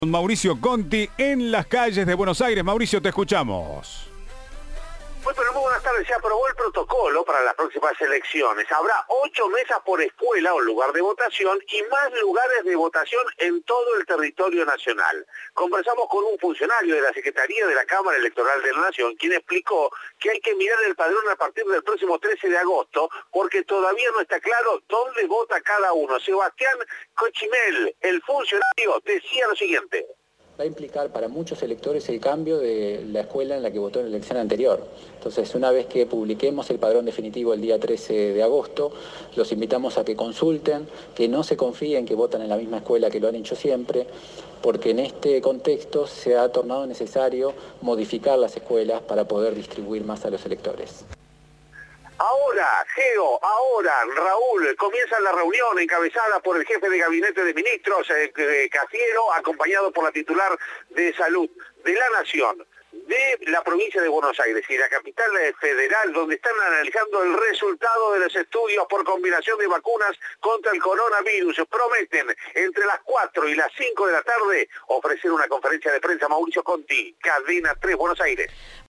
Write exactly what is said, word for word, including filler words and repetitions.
Mauricio Conti en las calles de Buenos Aires. Mauricio, te escuchamos. Muy, pero muy buenas tardes. Se aprobó el protocolo para las próximas elecciones. Habrá ocho mesas por escuela o lugar de votación y más lugares de votación en todo el territorio nacional. Conversamos con un funcionario de la Secretaría de la Cámara Electoral de la Nación, quien explicó que hay que mirar el padrón a partir del próximo trece de agosto, porque todavía no está claro dónde vota cada uno. Sebastián Cochimel, el funcionario, decía lo siguiente. Va a implicar para muchos electores el cambio de la escuela en la que votó en la elección anterior. Entonces, una vez que publiquemos el padrón definitivo el día trece de agosto, los invitamos a que consulten, que no se confíen que votan en la misma escuela que lo han hecho siempre, porque en este contexto se ha tornado necesario modificar las escuelas para poder distribuir más a los electores. Ahora, Geo, ahora, Raúl, comienza la reunión encabezada por el jefe de gabinete de ministros, eh, Cafiero, acompañado por la titular de Salud de la Nación, de la provincia de Buenos Aires y la capital federal, donde están analizando el resultado de los estudios por combinación de vacunas contra el coronavirus. Prometen entre las cuatro y las cinco de la tarde ofrecer una conferencia de prensa. Mauricio Conti, Cadena tres, Buenos Aires.